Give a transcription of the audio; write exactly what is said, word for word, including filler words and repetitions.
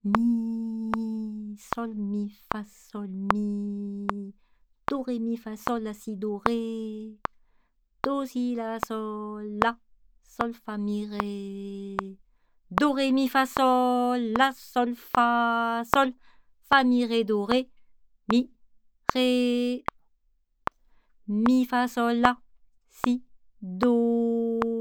Mi, sol, mi, fa, sol, mi. Do, ré, mi, fa, sol, la, si, do, ré. Do, si, la, sol, la. Sol, fa, mi, ré. Do, ré, mi, fa, sol, la, sol, fa, sol. Fa, mi, ré, do, ré. Mi, ré. Mi, fa, sol, la. Si, do.